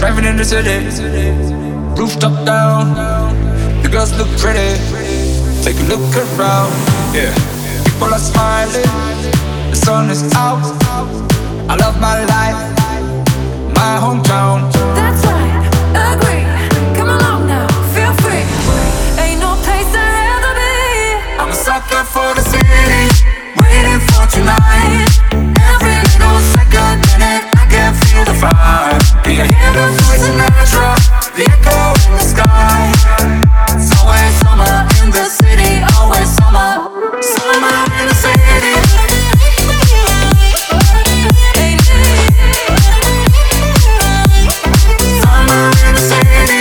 Driving in the city, rooftop down. The girls look pretty. Take a look around. Yeah, people are smiling. The sun is out. I love my life, my hometown. That's right, agree. Come along now, feel free. Ain't no place I'd rather be. I'm a sucker for the city, waiting for tonight. Every little second, minute, I can feel the vibe. Do you hear the voice in Sinatra? The echo in the sky. It's always summer in the city, always summer. Summer in the city. Summer in the city.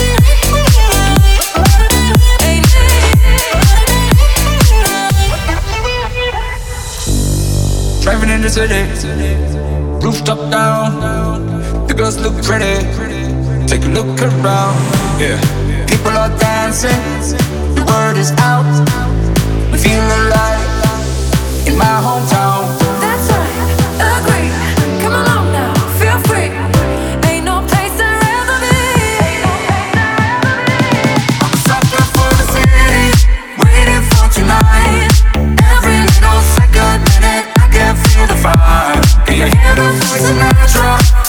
Driving in the city, rooftop down. The girls look pretty. Take a look around. Yeah, people are dancing. The word is out. We feel alive in my hometown. That's right, agree. Come along now, feel free. Ain't no place I'd rather be. I'm a sucker for the city, waiting for tonight. Every little second, minute, I can feel the vibe. Can you hear the voice in Sinatra?